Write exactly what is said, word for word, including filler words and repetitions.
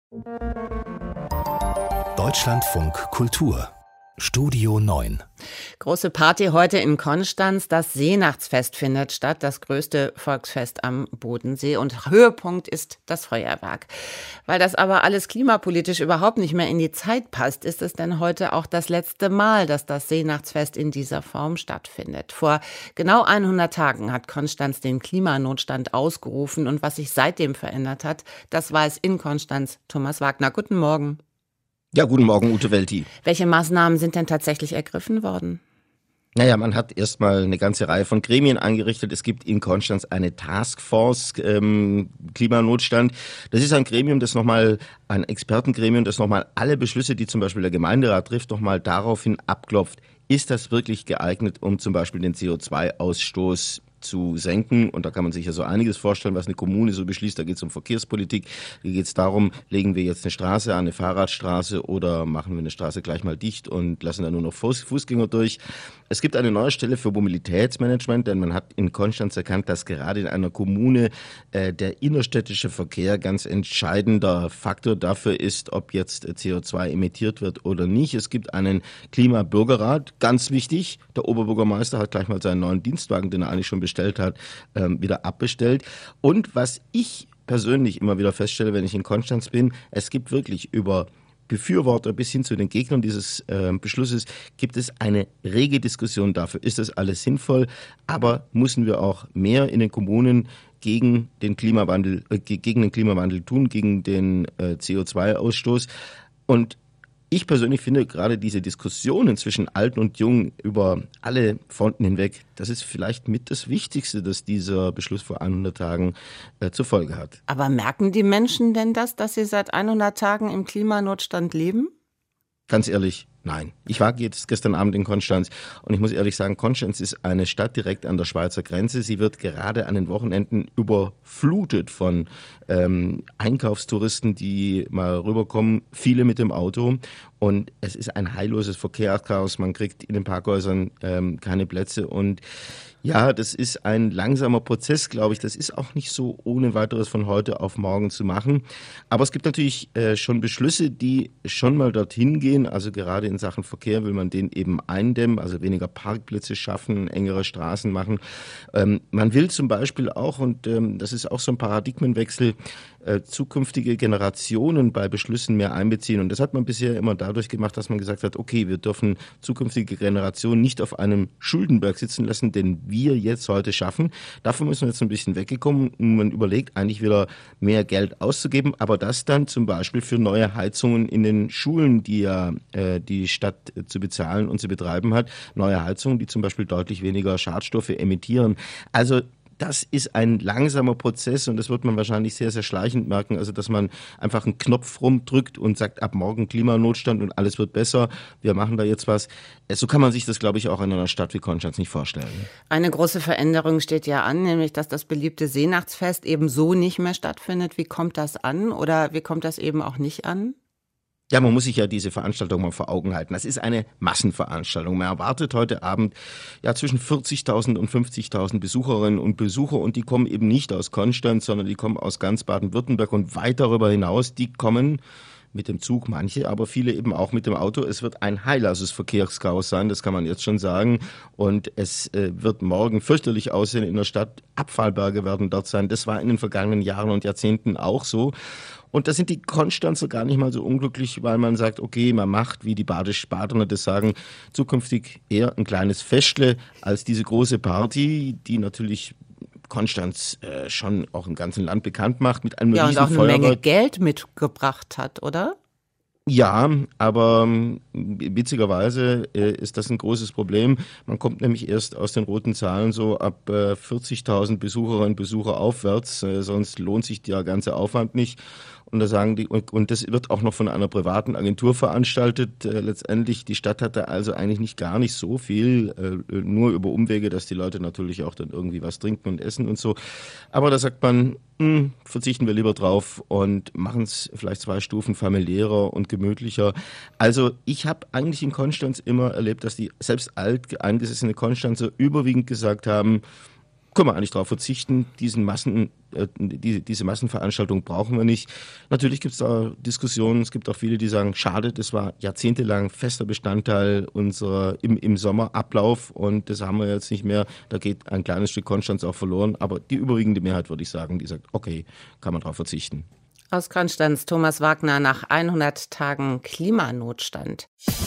Deutschlandfunk Kultur Studio neun. Große Party heute in Konstanz. Das Seenachtsfest findet statt, das größte Volksfest am Bodensee. Und Höhepunkt ist das Feuerwerk. Weil das aber alles klimapolitisch überhaupt nicht mehr in die Zeit passt, ist es denn heute auch das letzte Mal, dass das Seenachtsfest in dieser Form stattfindet. Vor genau hundert Tagen hat Konstanz den Klimanotstand ausgerufen. Und was sich seitdem verändert hat, das weiß in Konstanz Thomas Wagner. Guten Morgen. Ja, guten Morgen, Ute Welti. Welche Maßnahmen sind denn tatsächlich ergriffen worden? Naja, man hat erstmal eine ganze Reihe von Gremien eingerichtet. Es gibt in Konstanz eine Taskforce ähm, Klimanotstand. Das ist ein Gremium, das nochmal, ein Expertengremium, das nochmal alle Beschlüsse, die zum Beispiel der Gemeinderat trifft, nochmal daraufhin abklopft. Ist das wirklich geeignet, um zum Beispiel den C O zwei Ausstoß zu senken? Und da kann man sich ja so einiges vorstellen, was eine Kommune so beschließt. Da geht es um Verkehrspolitik, da geht es darum, legen wir jetzt eine Straße an, eine Fahrradstraße, oder machen wir eine Straße gleich mal dicht und lassen da nur noch Fuß, Fußgänger durch. Es gibt eine neue Stelle für Mobilitätsmanagement, denn man hat in Konstanz erkannt, dass gerade in einer Kommune äh, der innerstädtische Verkehr ganz entscheidender Faktor dafür ist, ob jetzt C O zwei emittiert wird oder nicht. Es gibt einen Klimabürgerrat, ganz wichtig. Der Oberbürgermeister hat gleich mal seinen neuen Dienstwagen, den er eigentlich schon bestellt hat, ähm, wieder abbestellt. Und was ich persönlich immer wieder feststelle, wenn ich in Konstanz bin, es gibt wirklich über Befürworter bis hin zu den Gegnern dieses äh, Beschlusses gibt es eine rege Diskussion dafür. Ist das alles sinnvoll? Aber müssen wir auch mehr in den Kommunen gegen den Klimawandel, äh, gegen den Klimawandel tun, gegen den äh, C O zwei Ausstoß? Und ich persönlich finde gerade diese Diskussionen zwischen Alt und Jung über alle Fronten hinweg, das ist vielleicht mit das Wichtigste, das dieser Beschluss vor hundert Tagen äh, zur Folge hat. Aber merken die Menschen denn das, dass sie seit hundert Tagen im Klimanotstand leben? Ganz ehrlich, nein. Ich war jetzt gestern Abend in Konstanz und ich muss ehrlich sagen, Konstanz ist eine Stadt direkt an der Schweizer Grenze. Sie wird gerade an den Wochenenden überflutet von ähm, Einkaufstouristen, die mal rüberkommen, viele mit dem Auto. Und es ist ein heilloses Verkehrschaos. Man kriegt in den Parkhäusern ähm, keine Plätze. Und ja, das ist ein langsamer Prozess, glaube ich. Das ist auch nicht so ohne weiteres von heute auf morgen zu machen. Aber es gibt natürlich äh, schon Beschlüsse, die schon mal dorthin gehen. Also gerade in Sachen Verkehr will man den eben eindämmen, also weniger Parkplätze schaffen, engere Straßen machen. Ähm, man will zum Beispiel auch, und ähm, das ist auch so ein Paradigmenwechsel, äh, zukünftige Generationen bei Beschlüssen mehr einbeziehen. Und das hat man bisher immer dadurch gemacht, dass man gesagt hat, okay, wir dürfen zukünftige Generationen nicht auf einem Schuldenberg sitzen lassen, den wir jetzt heute schaffen. Davon müssen wir jetzt ein bisschen weggekommen. Man überlegt eigentlich wieder mehr Geld auszugeben, aber das dann zum Beispiel für neue Heizungen in den Schulen, die ja äh, die Stadt äh, zu bezahlen und zu betreiben hat. Neue Heizungen, die zum Beispiel deutlich weniger Schadstoffe emittieren. Also das ist ein langsamer Prozess und das wird man wahrscheinlich sehr, sehr schleichend merken. Also, dass man einfach einen Knopf rumdrückt und sagt, ab morgen Klimanotstand und alles wird besser. Wir machen da jetzt was. So kann man sich das, glaube ich, auch in einer Stadt wie Konstanz nicht vorstellen. Eine große Veränderung steht ja an, nämlich, dass das beliebte Seenachtsfest eben so nicht mehr stattfindet. Wie kommt das an oder wie kommt das eben auch nicht an? Ja, man muss sich ja diese Veranstaltung mal vor Augen halten. Das ist eine Massenveranstaltung. Man erwartet heute Abend ja zwischen vierzigtausend und fünfzigtausend Besucherinnen und Besucher und die kommen eben nicht aus Konstanz, sondern die kommen aus ganz Baden-Württemberg und weit darüber hinaus. Die kommen mit dem Zug, manche, aber viele eben auch mit dem Auto. Es wird ein heilloses Verkehrschaos sein, das kann man jetzt schon sagen. Und es äh, wird morgen fürchterlich aussehen in der Stadt. Abfallberge werden dort sein. Das war in den vergangenen Jahren und Jahrzehnten auch so. Und da sind die Konstanzer gar nicht mal so unglücklich, weil man sagt, okay, man macht, wie die Badisch-Badener das sagen, zukünftig eher ein kleines Festle als diese große Party, die natürlich Konstanz äh, schon auch im ganzen Land bekannt macht mit einem ja, riesen und auch eine Feuerwerk. Menge Geld mitgebracht hat, oder? Ja, aber ähm, witzigerweise äh, ist das ein großes Problem. Man kommt nämlich erst aus den roten Zahlen so ab äh, vierzigtausend Besucherinnen und Besucher aufwärts, äh, sonst lohnt sich der ganze Aufwand nicht. Und da sagen die, und, und das wird auch noch von einer privaten Agentur veranstaltet. Äh, letztendlich, die Stadt hatte also eigentlich nicht gar nicht so viel, äh, nur über Umwege, dass die Leute natürlich auch dann irgendwie was trinken und essen und so. Aber da sagt man, mh, verzichten wir lieber drauf und machen es vielleicht zwei Stufen familiärer und gemütlicher. Also ich habe eigentlich in Konstanz immer erlebt, dass die selbst alt eingesessene Konstanzer überwiegend gesagt haben, können wir eigentlich darauf verzichten, diesen Massen, äh, die, diese Massenveranstaltung brauchen wir nicht. Natürlich gibt es da Diskussionen, es gibt auch viele, die sagen, schade, das war jahrzehntelang fester Bestandteil unserer im, im Sommerablauf und das haben wir jetzt nicht mehr, da geht ein kleines Stück Konstanz auch verloren, aber die überwiegende Mehrheit, würde ich sagen, die sagt, okay, kann man darauf verzichten. Aus Konstanz, Thomas Wagner nach hundert Tagen Klimanotstand.